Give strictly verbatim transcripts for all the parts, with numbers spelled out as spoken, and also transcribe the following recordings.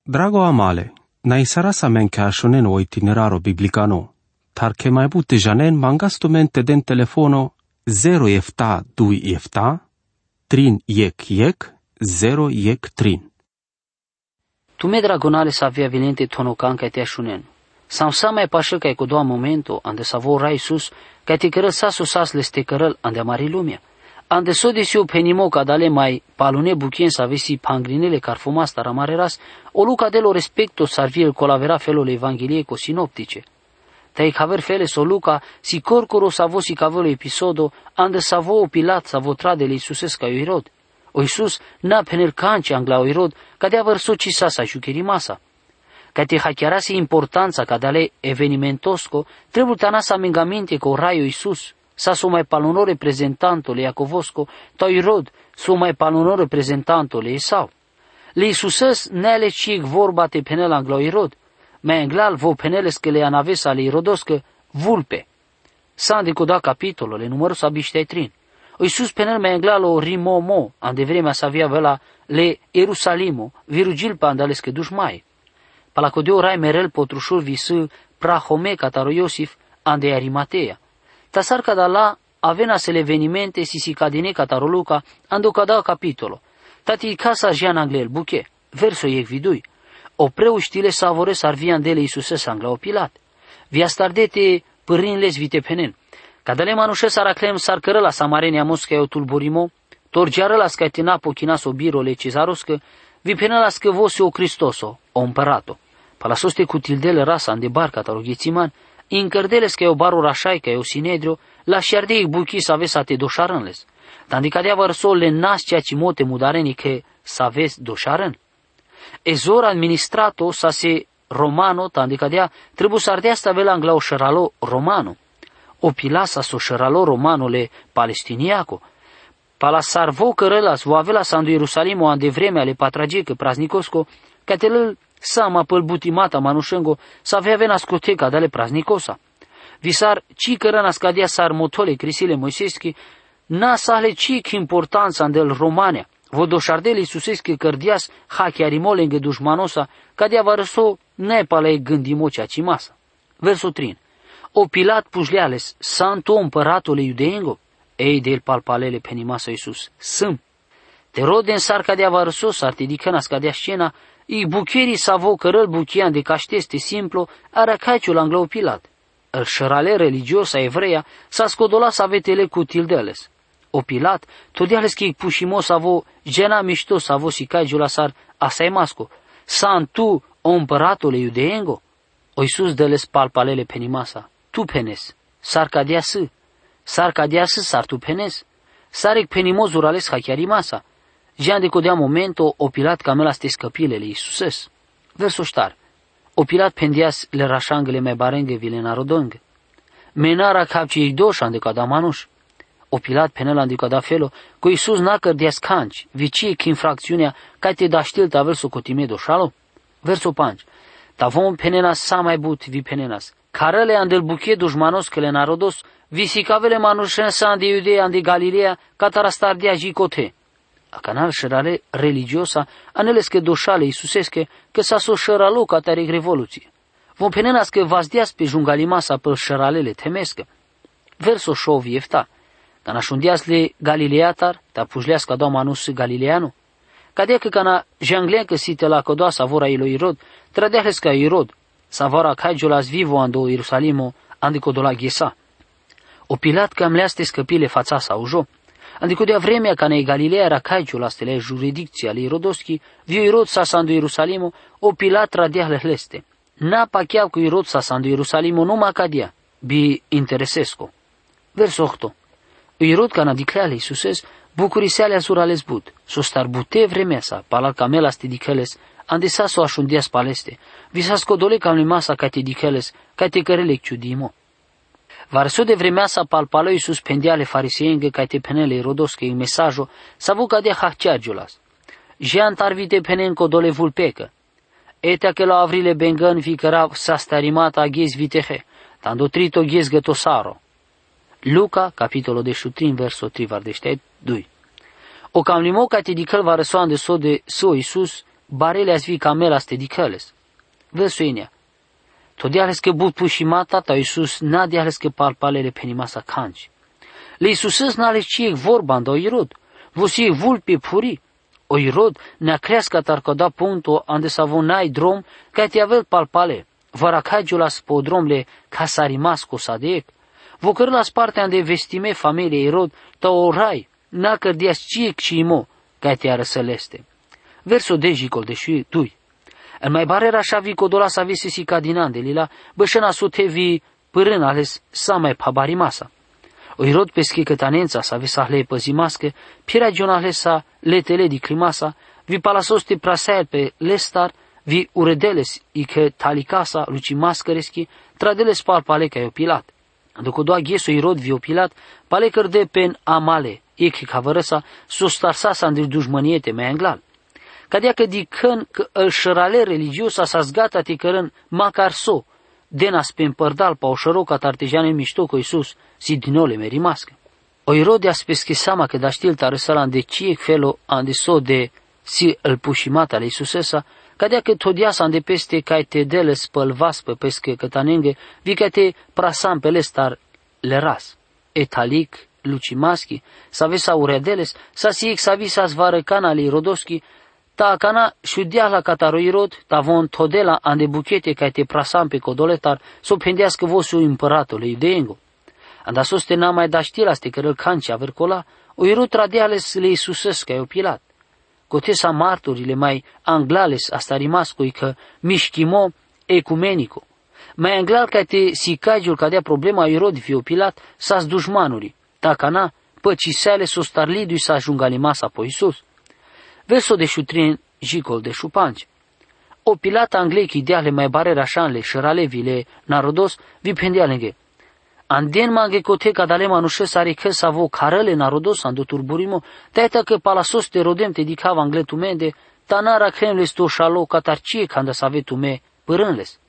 Drago amale, na isara sa men ka shonen o itineraro biblicano, tar ke mai bute janen mangasto mente den telefono zero efta dui efta, trin yek yek, zero yek trin. Tu me dragonale sa via vilente tonocan ca te ashunen. Sam sa mai pașă ca cu doa momento ande sa vorra Iisus ca te cărăl sasu sas le ste cărăl ande mari lumea. Ande so desiu penimo ca dale mai palune buchien sa vesi pangrinele car fumasta ramareras o luca de lo respecto sarviel colavera felul evanghelie co sinoptice. Tai caver fele so luca si corcoro sa vo si cavolo episodo ande sa vo Pilat sa vo tradele Iisuses ca Irod. O Iisus na penel canci angla Irod ca de avărso ci sa sa jucheri masa. Ca te hachiarase importanța ca dale evenimentosco trebuie tana sa mengamente co raio Iisus. Sa so mai paluno reprezentantole Iacovosco, ta Irod so mai paluno reprezentantole Esau. Le Iisuses nele cic vorba te penel anglo Irod, mai englal vo peneles că le anavesa le Irodoscă vulpe. Sa de coda capitolole, numărul sa biștei trin. O Iisus penel mai englal o rimomo, ande vremea sa via vela le Ierusalimo, virugil pa andales că dușmai. Pala codeo rai merel potrușul visă prahome cataro Iosif, ande Arimatea. Tasar cada la avena se le evenimente si si cadine cataroluca ando cada capitolo. Tati casa jean anglel buche, verso iec vidui. O preu știle savore sarvian dele Iisuses angla opilat. Via stardete pârrinles vite penen. Cadale manușe saraclem sarcără la samarenia mosca eu tulburimo, torgeară la scatina pochinas obirole cezaroscă, vi penelască vose o Cristoso, o împărato. Palasoste cu tildele rasa ande barca taroghețiman, incărdeles că eu barul rașai, că eu sinedrio, la șardei buchi să aveți ate doșarânles. Tandi cadea vărsol le nas ceea ce mote mudareni că să aveți doșarân. Ezor administrato să se romano, tandi cadea trebuie să ardea să avea angla o șăralo romano. O pilasa so șăralo romanole palestiniaco. Pala sarvo cărălas vo avea să andu Ierusalim o ande vremea le patragică praznicosco, ca te sama pel butimata manușengo să avea vena scoteca dale praznicosa. Visar ci cărăna scadea sar motole crisile moiseschi, na sale cic importanța andel romania, vodoșardele Iisuseschi cărdias hachiarimole înghe dușmanosa, cadea varăso nepale gândimocea cimasa. Versul trin. O Pilat pușleales, santo împăratule iudeengo, ei del palpalele penimasa Iisus, sâm. Te rode în sar cadea varăso, sar te dicăna scadea scena, I bucherii savo cărăl buchian de cașteste simplu aracaiciul anglo Pilat. El șărale religios a evreia s-a scodolat să avetele cu tildeles. O Pilat, todiales că-i pușimo savo gena mișto savo si caigiul asar asai masco. San tu o împăratule iudeengo? O Iisus dăles palpalele penimasa. Tu penes, sar cadea s, sar cadea s, sar tu penes, sarec penimozur ales hachiarimasa. Jean de codea momento o Pilat camela ste scăpilele Iisuses. Verso ștar. O Pilat pendias le rașangele mai barenghe vile narodonghe. Menara capci ei doșan de cada manuș. O Pilat penela de cada felo, cu Iisus n-a cărdias canci, vicie că infracțiunea ca te da știl ta verso cotime doșalo. Verso panci. Ta vom penenas sa mai but vi penenas. Carele andel buche dușmanos că le narodos, visicavele manușen sa ande Iudea ande Galileea, catarastardia jicote. A canal șărale religiosa, aneles că doșale Iisusesche, că s-a so șăralo ca tare revoluție. Vom penenas că vazdeas pe jungalimasa pe șăralele temescă. Verso șovi efta. Ca nașundeas le Galileatar, ta pușleas ca doa manus Galileanu. Ca dea că cana janglen că site la codoa savora ilo Irod, tradeales ca Irod, savora caigiolas vivo ando Ierusalimo, andico dola ghesa. O Pilat că amleaste scăpile fața sa ujo. Andico de vremea ca nei Galilea era caiciul astele jurisdicția lui Irodoschi, viu Irod sa sandu Ierusalimo, o Pilat radea lehleste. N-a pachea cu Irod sa sandu Ierusalimo numai cadea, bi interesesco. Verso ocho. Irod ca nadicleale Iisuses, bucuriseale asura lesbut, so star bute vremea sa, palal camela ste diceles, andesa so așundias paleste, visa scodole cam limasa ca te diceles, ca te cărele ciudimo. Varso de vremea sa palpalo Iisus pendiale fariseenghe ca te penele Irodosche în mesajo, s-a vuca de hachciagiolas. Jean tarvite penenco dole vulpecă. Etea că la avrile bengăn vi căra sa starimata ghez vitehe, tando trito ghez gătosaro. Luca, capitolo de șutrin, verso tri vardește doi. O cam limo ca te dicăl varăsoan de so de so Iisus, barele as vi camelas te dicăles. Verso inea. Todiales că but pușimata ta Iisus nadiales că palpalele penimasa canci. Le Iisusăs n-ales ciec vorba da Irod. Vosie vulpe puri. O Irod ne-a crească tarcoda punto ande savonai drom ca te avel palpale. Varacagiulas po dromle ca sarimasco sadec. Vocărlas partea ande vestime familie Irod ta orai n-a cărdias ciec cimo ca te arăsăleste. Verso dejicol de și tui. El mai barera așa vi codola să avese si cadinan de lila, bășăna sute vi părân ales sa mai pabarimasa. O Irod pesche cătanența să avea să le păzimască, pirea gion ales sa letele di climasa, vi palasos te prasael pe lestar, vi uredeles i că talicasa luci mascăreschi, tradeles pal paleca i Pilat. După doa gheso Irod vi Pilat, palecăr de pen amale, e că cavărăsa, sustarsa sa îndri dușmăniete mai anglal. Cadea că dicân că îl șărale religiosa s-a zgata ticărân macar so, denas pe împărdal pa o șăroca tartejane mișto cu Iisus, si dinole merimască. O Irodea spesche seama că da știl tarăsălan de ciec felo ande so de si îl pușimata le Iisusesa, cadea că todia s-a ande peste ca te dele spălvas pe pesche cătanenghe, vi că te prasam pe lestar le ras. Etalic, lucimaschi, sa vesa uredeles, sa siec sa visa zvară cana li Rodoschi, ta cana șudia la cataroirod, ta von todela ande buchete ca te prasam pe codoletar, s-o pendească vosul împăratului Ideengo. Anda soste n-a mai da știla ste cărăl canci avercola, o irut radeales le Iisusăs ca Pilat. Cotesa marturile mai anglales asta rimascui că mișchimo ecumenico. Mai anglal ca te sicagiul ca dea problema Irod fio Pilat sa-s dușmanuri, ta cana păciseale s-o starlidui să ajungă masa po Iisus. Verso de șutrin jicol de șupanci. O Pilat anglei ideale mai barera șanle șăralevile narodos vi pendea lânghe. Anden mange cote cadale manușă sare că să avo carele narodos ando turburimo, taita că palasos te rodem te dicava angletu mende, tanara cremles to șalo catarcie canda să ave tume părânles.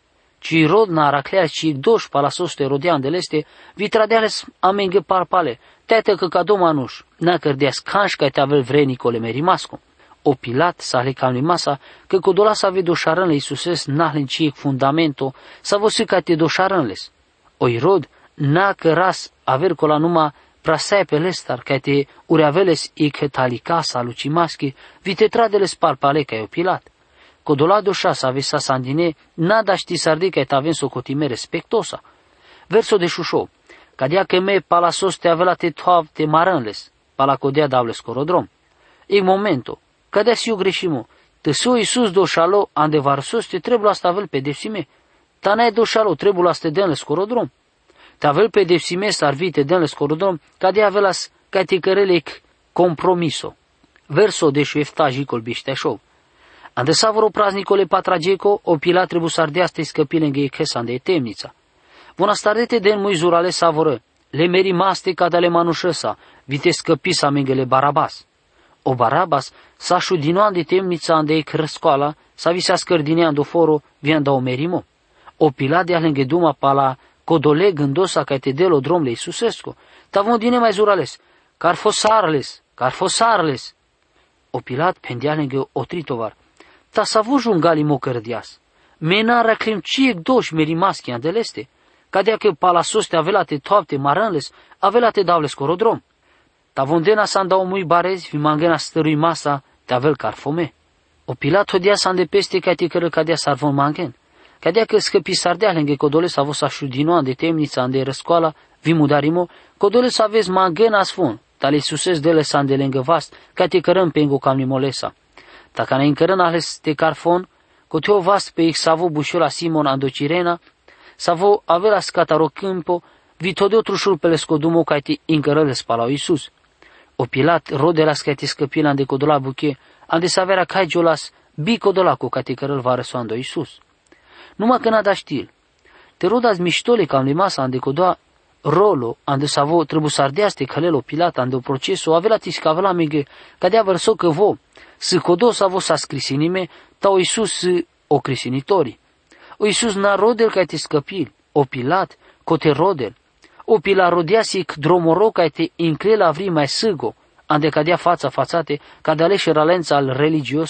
Ci rod nara cleas ci doș palasos te rodea andeleste, vi tradeales amenge parpale, taita că cado manuș, n-a cărdeas canș ca te avel vre Nicole merimasco. O Pilat să le calmi masa, că codola să ave doșarânle Iisuses n-a ciec fundamento, să văsui ca te doșarânles. O Irod n-a căras aver cola numai prasai pe lestar, ca te ureaveles e că talicasa lucimaschi, vi te tradeles palpale ca e o Pilat. Codola doșa să ave sa sandine, n-a da ști sarde ca te avem socotime respectosa. Verso de șușo, ca dea că me palasos te avea te toav te marânles, palacodea davles corodrom. E momento, ca dea si eu greșimo, te so Iisus doșalo andevarsos te trebuie asta avel pe depsime. Ta n-ai doșalo, trebuie asta dănle scorodrom. Te avel pe depsime s-ar vi te dănle scorodrom, ca de avelas ca te cărelec compromiso. Verso de șuefta jicol bișteșov. Ande savoro praznicole patrageco, o Pilat trebuie să ardea să-i scăpile înghe chesan de temnița. Vona stardete den mui zurale savoră, le meri maste ca de-ale manușăsa, vi te scăpi sa mengele Barabas. O Barabas s-a șudinoan de temnița ande e crăscoala, sa vi se scărdinean do foro, vian da o merimo. O Pilat de alânghe duma pala codole gândosa ca te delo dromle Iisusescu, tavon dine mai zurales, car fosarles, car fosarles. O Pilat pendea lânghe o tritovar, ta s-a vujun gali mocărdias, menara clim ciec doși merimaschi andeleste, ca dea că palasos te avelate toapte marânles, avelate davles corodrom. Tavon dena s-a îndau mui barezi, vi mangena stărui masa, te avel car fome. O Pilat hodea s-a îndepeste ca te cără ca dea sarvon mangen. Cadea că scăpi sardea lânghe codole să avos așudinoan de temnița ande răscoala, vi mudarimo, codole să aveți mangena sfun, tale Iisuses dele s-a de lângă vast, ca te cărăm pe îngo camnimolesa. Dacă ne încărân ales te carfon, cote o vast pe ixavo bușola Simon andocirena, savo avela scataro câmpo, vi todeo trușul pe lescodumo ca te încărăle spalau Iisus. O Pilat rodela ca te scăpila ande codola buche, ande să avea cai jolas, bi codolaco ca te cărăl va răsoando Iisus. Numai că n-a da știl. Te rodas miștole cam de masa ande codoa rolo, ande savo trebuie să ardeaste călelo Pilat ande o procesul, avea tis că avea mege, ca dea vărso că vo, să codo savo s-a scrisinime, ta o Iisus o crisinitori. O Iisus n-a rodel ca te scăpil, o Pilat, cote rodel. O Pilat rodeasic dromoro ca te inclela avri mai sâgo, ande cadea fața fațate, ca de aleșe ralența al religiosa,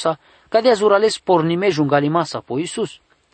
cadea zurales pornime jungalimasa po Isus.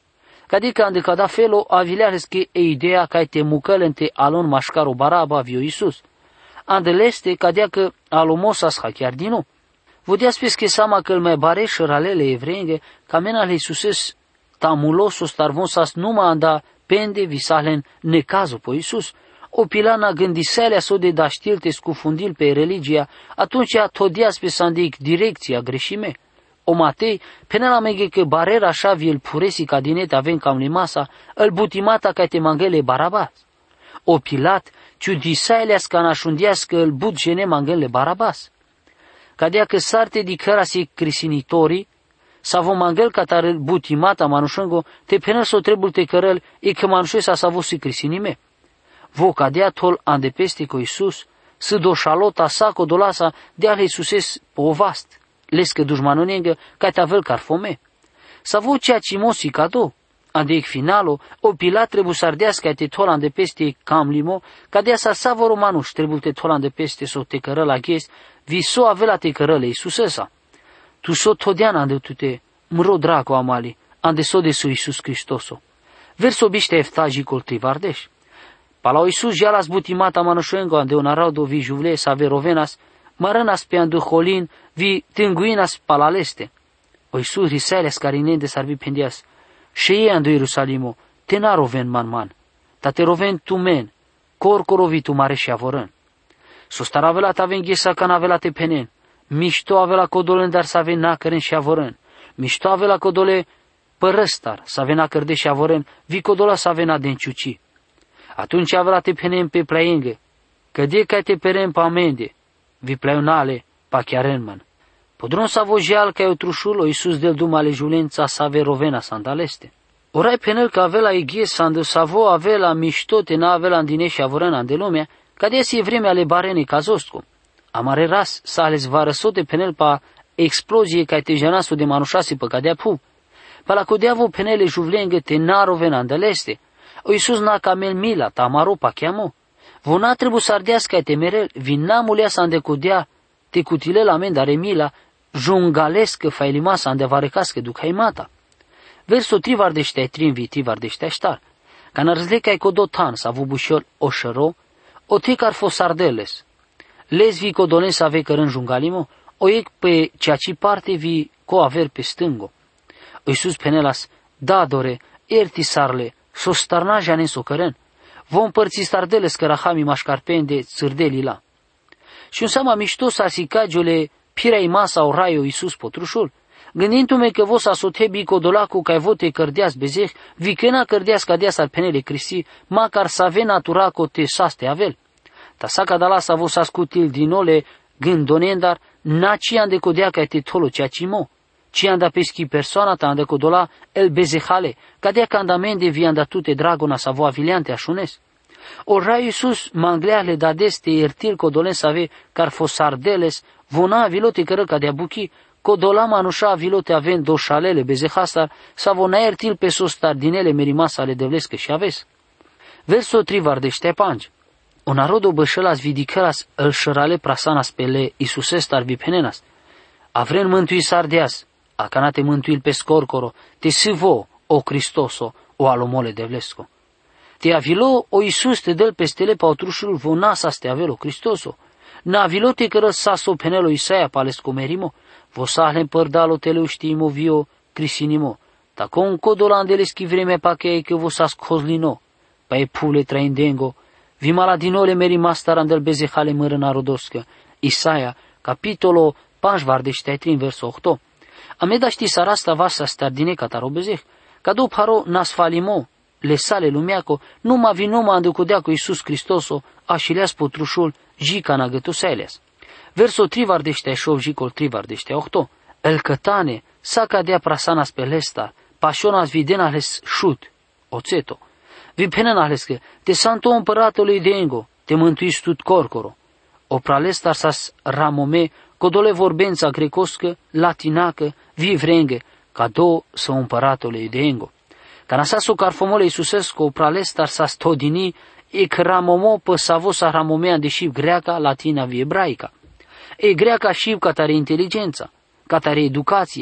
Cadê ande cada felo avileares que e ideea ca te mucălente alon mașcaro baraba vio Isus. Andeleste cadea că alomosas ha chiar din nou. Vodia spes că sama că mai bare șăralele evrenge, ca mena le Isuses tamulosos tarvonsas numa anda pende visalen necazo po Isus. O pilana gândiselea so de da știlte scufundil pe religia, atunci a todia spes andic direcția greșime. O Matei, până la meghe că barera așa viel puresi ca dinet avem cam limasa, îl butimata ca te mangele Barabas. O Pilat, ciudisaeleas ca nașundiască îl but gene mangele Barabas. Cadea că sarte di căra si crisinitorii, sa vo mangel ca tar îl butimata manușângo, te până s-o trebul te cărăl, e că manușesa sa vo si crisinime. Vo cadea tol andepeste cu Iisus, să doșalota sa codolasa de ale Iisuses povast. Lescă dușmanonengă ca te avel carfome. Sa vo ceea cimosi cado. Andeic finalo, o Pilat trebuie să ardească te tolan de peste cam limo, ca de asa sa vor romanuș trebuie te tolan de peste so te cără la ghes, vi so avela te cărăle Iisusesa. Tu so todean ande tu te mro drago amali, ande so de su Iisus Hristoso. Verso biște eftaji col trivardeș. Palau Iisus ja las butimata manușengo ande un araudo vi juvle sa verovenas, mărănas pe andu holin vi tânguinas palaleste. O Iisus riseles carinen de sarvi pendias. Și ei andu Ierusalimo, te n-a roven man man, ta te roven tu men, cor corovi tu mare și avorân. Sustar avela ta ven ghesa ca n-avela te penen, mișto avela codolen dar să aven nacăren și avorân, mișto avela codole părăstar să aven nacăr de și avorân, vi codola să aven adenciuci. Atunci avela te penen pe plaiengă, că de ca te peren pa amende, vi plaionale pa chiaren man. Podron sa vojeal ca trușul o Iisus del dumale julența sa verovena sandaleste. Orai penel că avela ighies sandu savo avela miștote na avela andine și avorena de lumea, ca de si vremea ale barene cazostco. Amare ras sa ales varăsote penel pa explozie ca te janasu de manușasi pe cadea pu. Pa la codeavo penele juvlengă te narovena andeleste. O Iisus na camel mila ta amaro pa cheamo. Vona trebuie să ardească te merel vinamulea sa andecodea te cutile la mendare mila jungalescă failimasa andevarecască ducaimata. Verso trivardeștea trin vi trivardeștea ștar. Ca nărzleca e codotan sa vubușor o șăro, o tecar fosardeles. Les vi codolen să ave cărân jungalimo, o ec pe ceaci parte vi co aver pe stângo. O Iisus penelas, da dore, erti sarle, so starna janen so cărân. Vom părți stardeles că rahami mașcarpende țârdeli la. Și un seama mișto sa sicagiole pirei masa o raio Iisus potrușul. Gândindu-me că vos asotebi codolacu ca vote cărdeas bezeh, vicena cărdeas ca deas al penele Cristi, macar să ave naturaco te saste avel. Ta sa cadala sa vos ascutil dinole gândonendar, naci ande codea ca te tolo cea cimo, ci anda peschi persoana ta ande codola el bezehale, ca dea ca andamende vi andatute dragona sa vo aviliante așunes. O rai Iisus mangleale da deste ertil codolen să ave car fosardeles, vona vilote cără ca de buchi, codola manușa vilote avem doșalele bezehastar, sa vona ertil pe sostar dinele merimasa ale devlescă și aves. Verso trivardește pangi. O narodo bășălas vidicălas îl șărale prasanas pele Iisusestar vipenenas. Avren mântui sardeas, a canate mântuil pe scorcoro, te sivo, o Cristoso, o alomole devlesco. Te avilo o Iisus te dăl pestele pautrușul vonasa te avelo Cristoso. Na avilo te cără saso penelo Isaia palesco merimo, vosahlen părdalo te leuștimo vio crisinimo, ta con codolandele schivreme pachei că vosas cozlino, pa e pule traindengo, vi maladinole merimastar andel bezehale mără narodoscă. Isaia, capitolo panjvardește trin verso ocho. Ameda ști sarasta vasa stardine catarobezeh, ca după haro nasfalimo, le sale lumeaco, numa vinoma andecudea cu Iisus Hristoso, așileas potrușul, jica nagătusaileas. Verso trivardește șov jicol trivardește ocho. El cătane, sa cadea prasanas pelesta, pasionas videnales șut, oțeto. Vi penenales că, te santo împăratului de engo, te mântuiți tut corcoro. O pralestar sas ramome, codole vorbența grecoscă, latinacă, vi vrengă, ca două să împăratului de engo. Ca nasaso carfomole Iisusesco, o pralestar sas todini, e cramomo pă savosa ramomea de șiv greaca, latina vi ebraica. E greaca șiv ca tare inteligența, ca tare educația,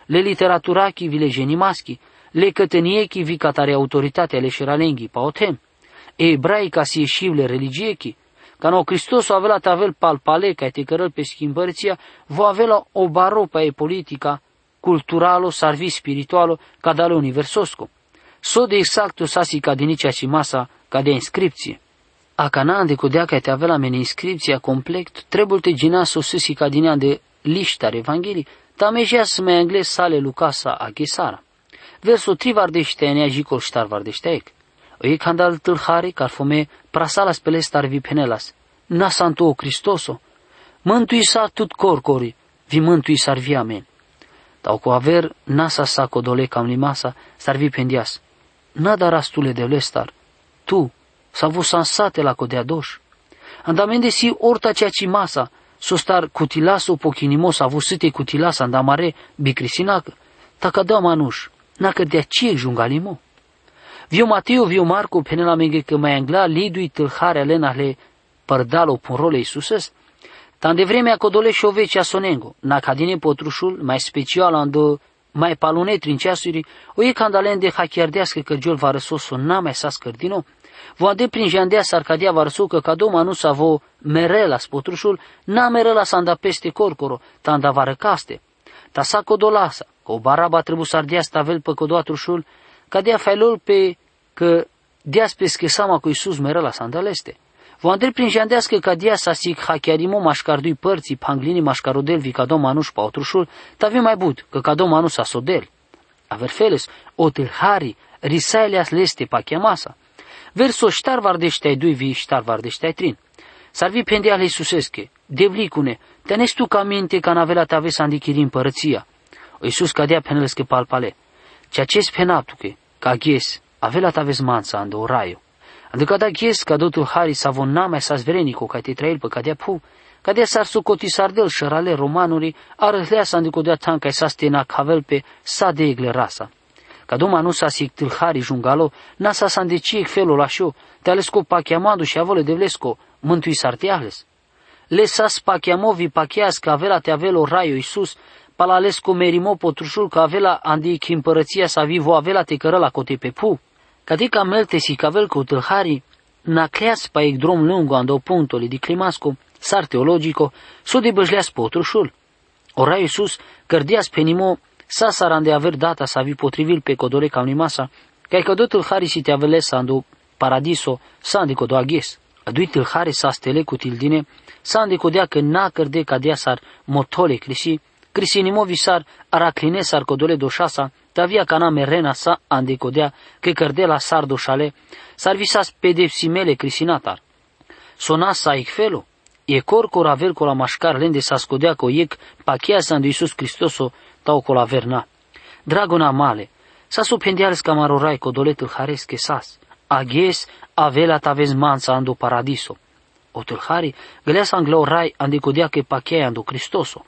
le literaturaki vile genimaschi, le cătănieki vi catare autoritatea le șeralenghi paotem, e ebraica si ieșivle religieki, ca no Hristos o avea la tavel palpale, ca te cărăl pe schimbărția, vo avea la o baropa e politica, culturalo, sarvi spiritualo, ca dale universosco. So de exacto sasi ca dinicea și masa, ca de inscripție. A cana de codea ca te avea la mene inscripția complet, trebuie te gina so sisi ca dinea de liștar evanghelii, ta mejea să mai engles sale Lucasa a Ghesara. Verso tri vardește nea jicol ștar vardește ec. O e candal tâlhare, car fome prasalas pele star vi penelas. Na santo o Cristoso. Mântui sa tut corcori, vi mântui sar vi amen. Tau cu aver nasa sa codole cam limasa, sar vi pendias. Na darastule de lestar. Tu, s-a vus sansate la codea doș. Andamende si orta cea ci masa, so star cutilaso pochinimos a vusite cutilasa andamare bicrisinacă. Taca da manuș, nacă de acie jungalimo. Viu Mateo, viu Marco, penela menge că mai angla lidui tâlharea lenale părdalo punrole Iisuses, tan de vremea codole șovecea sonengo, na cadine potrușul, mai special ando mai palunetri în ceasuri, o e candalen de hachiardească că giol va răsoso n-a mai sa scărdino, vo ande prin jandea sarcadia va răso că cadoma nu sa vo merela spotrușul, n-a merela sa anda peste corcoro, tan da va răcaste, ta sa codolasa, că o baraba trebuie să ardea stavel pe codoatrușul, ca dea failol pe că deas pe schesama cu Iisus merela sa andaleste. Vo ande prin jandească ca dea sa sic hachiarimo mașcardui părții panglini mașcarodel vi cadoma nu pa otrușul, tavi mai bud, că cadoma nu sa sodel. Aver feles, o tâlhari, risaileas leste pa chiamasa. Verso ștar vardește dui vi ștar vardește trin. Sarvi pendea le Iisusesche, devlicune, tenes tu ca minte ca navela te ave să andichiri împărăția. O Iisus cadea penelesche palpale. Ceea ce spenaptuche, ca ghes, avela te aveți manța ando o raio. Adică da ghes ca dotul hari sa von namai sa zverenico ca te trail pe cadea pu, cadea sar su cotisardel șărale romanuri, arăhlea sa andico dea tanca sa stena cavel pe sa de egle rasa. Ca doma nu sa sic tâlhari jungalo, na sa sa andeciec felul așa, te alesco pachiamadu și avole de vlesco, mântui sarteahles. Le sa spachiamovi pacheas ca avela te avelo raio Iisus, palalesco merimo potrușul ca avela andic împărăția sa vivo avela te cără la cote pe pu. Cadica melte si cavel cu tâlhari, na cleas pa ec drom lungo ando puntole di climasco, sar teologico, so de băjleas potrușul. O raio Iisus, cărdias penimo, sa saran de aver data sa vi potrivil pe codole ca unimasa, ca că do tâlhari si te avelesa ando paradiso, sa andico do aghes. Adui tâlhari sa stele cu tildine, sa andico dea că na cărde ca dea sar motole crisi, crisinimo visar aracline sar codole doșasa, tavia cana merena sa andecodea că cărde la sar doșale, sar visas pedepsimele crisinatar. Sona sa icfelo, e corcor aver cola mașcar lende sa scodea co iec pachea sa andu Iisus Cristoso tau cola verna. Dragona male, sa supendiales camarorai codole tâlharesche sas, aghes avela tavez manța ando paradiso. O tâlhari gălea sa anglorai andecodea că pachea ando Cristoso.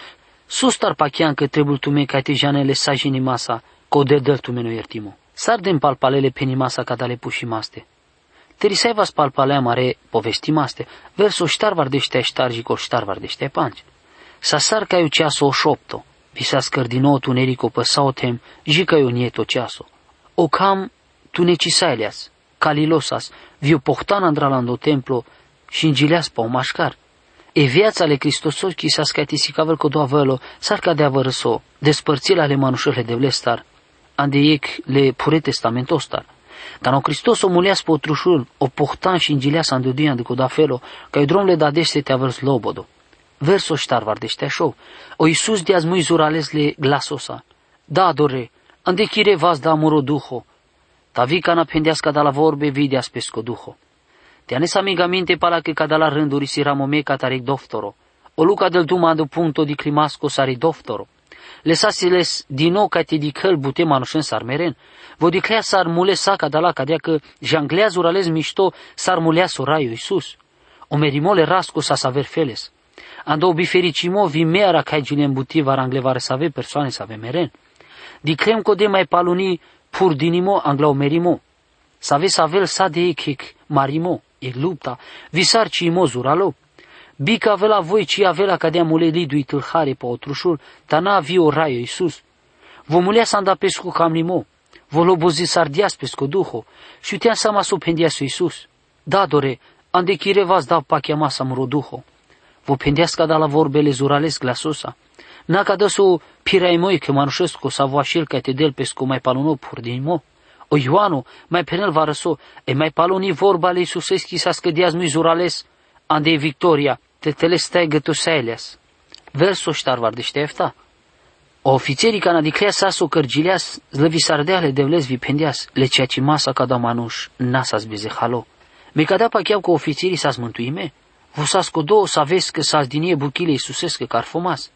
Sustar pachean că trebuie tu me ca te janele sa jinimasa, că o dedel tu meno iertimo. Sar din palpalele penimasa ca dale pușimaste. Terisai vas palpalea mare povestimaste, verso ștar vardește ștarji co ștar vardește panci. Sa sar ca eu ceaso o șopto, visa scărdino tunerico păsautem, jica eu nieto ceaso. O cam tu necisaileas, calilosas, viu pohtan andralando templo și îngileas pa o mașcar. E viața le Cristosos chi s-a scatisicavel co doa vălo, sar ca de-a vărăso, despărțile ale manușele de vlestar, ande ec le pure testamentostar. Dar no Hristos o muleas potrușul, o pohtan și îngileas ande duian de co da felo, ca i drom le dadește te avărs lobodo. Verso ștar vardește așa, o Iisus de azi mui zurales le glasosa. Da, dore, ande chire vas da muro duho, ta vi ca napendeasca da la vorbe videas pesco duho. Te anes amigamente pala che cada la rânduri si ramome catarec doftoro, o luca del dumando punto di climasco sari doftoro. Lesasiles din nou ca te dicăl bute manușen sar meren, vo diclea sar mule sa cada la cadea că janglea zurales mișto sar mulea soraio Iisus. O merimole rasco sa saver feles. Ando bifericimo vi meara ca gilem butiva ranglevare să ave persoane să ave meren. Diclem co de mai paluni pur dinimo angla o merimo. Să ave să avel sa de echec marimo. E lupta, visar ci imo zuralo. Bica avea voi ci avea cadea mule lidui tâlhare pa otrușul, ta n-a vi o raio Iisus. Vo mulher sa anda pesco camnimo, vo lobozi sardias pesco duho, și uiteam sama su pendiasu Iisus. Da, dore, ande chire vas da pachia masa muro duho. Vo pendiasca da la vorbele zurales glasosa. Na ca dă su pirai moi că manușescu sa vo așil ca te del pesco mai paluno pur din mo. O Ioanu, mai penel va răso, e mai paloni vorba le Iisuseschi sa scădiaz mui zurales, ande victoria, te telestai gătosaileas. Verso ștar var deștefta. Ofițerii canadiclea saso cărgileas, zlăvi sardeale devles vipendeas, le ceea ce masa ca da manuș, nasa zbeze halo. Me cadea pacheau că ofițerii s-a zmântuime, vusasco două să vezi că s-a zdinie buchile Iisusescă car fomas.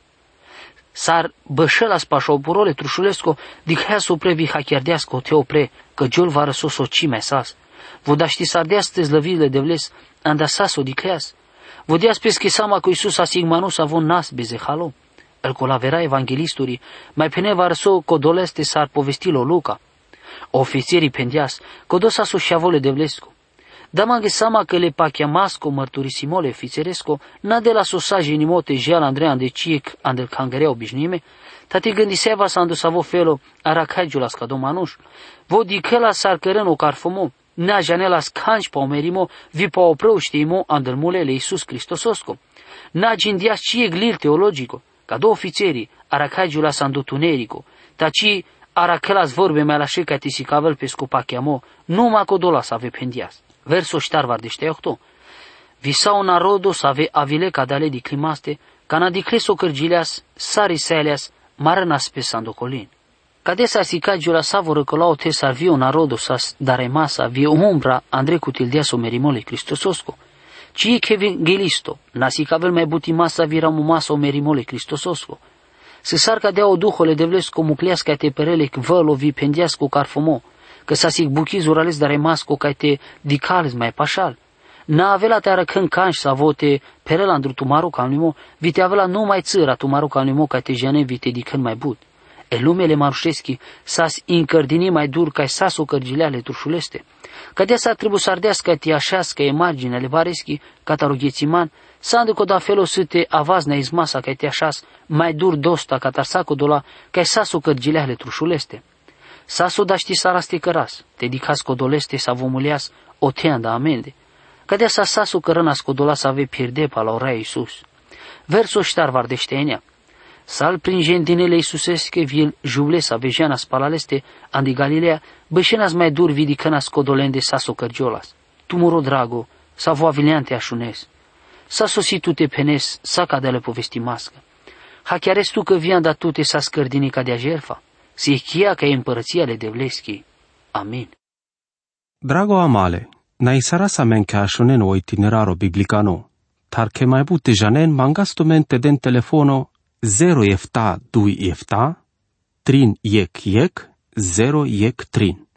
S-ar bășăla spașoporole trușulesco, diclea s-o previ hachiardească te opre, că giol va răso s-o cime sas. Voda ști sardeas te zlăvile devles, anda sas-o dicleas. Vodeas pesche sama că Iisus asigmanus avon nas beze halo. El colavera evanghelisturi, mai pene va răso codoleste s-ar povestilo Luca. Ofițerii pendeas, codosa s-o șavole devlesco. Da maghe sama că le pachiamasco mărturisimole ofițeresco, na de la sosaje nimote jeal Andrei Andeciec andel cangerea obișnuime, tati gândiseva s-a îndusavo felo aracaigiulas ca domanuș, vo dicela s-ar cărăno carfomo, na janelas canci pa omerimo, vi pa oprău știimo andel mulele Iisus Cristososco, na gindias cie glir teologico, ca două ofițerii aracaigiulas andotunerico, taci aracelas vorbe mai la șeca tisicavel pe scopachiamo, numai codola să ave pendias. Verso ștar var deșteocto. Visau narodo să ave avile cadale di climaste, cana di creso cărgileas, sari seleas, marănas pe sandocolin. Cadesa sicagiula savo răcolao te sarvio narodo sas dare masa vie umbra andre cutildeas o merimole Cristososco. Cie che evangelisto, nasicavel mai buti masa viramu masa o merimole Cristososco. Se sarca dea o duhole devlesco mucleasca te perele vălo vi pendiasco carfomo, că s-a sig buchizul ales de remasco ca te dicales mai pașal. N-a avela te arăcân canș să vote perela andru tumaru ca limo, vite avela nu mai țăra tumaru ca limo ca te jene vite dicân mai but. E lumele marușeschi s-as încărdini mai dur ca s-as o cărgileale turșuleste. Că de s-a trebuie să ardească te așească imaginele vareschi, ca tarughețiman, s-a îndăcoda felo să te avazna izmasa ca te așas mai dur dosta ca tarsaco dola ca s-as o cărgileale turșuleste. Saso da ști sara stecăras, te dicas codoleste sa vomuleas o teanda amende. Cadea sa saso cărănas codolas ave pierde pa la ora Iisus. Verso ștar var deștenia. Sal prin gentinele Iisusesche vil jubles avejanas palaleste andi Galilea, bășenas mai dur vidicănas codolende saso cărgiolas. Tumuro drago, sa voa vileante așunes. Sa sosit te penes, sa cadele povestimască. Ha chiar ești tu că vian da tu te sa scărdini ca de-a jerfa. Si chia ca împărăția le devleschi. Amin. Drago amale, na isarasa men ca așonen o itineraro biblicano, tar che mai bute janen mangastomente den telefono zero efta dui efta, trin iec iec, zero iec trin.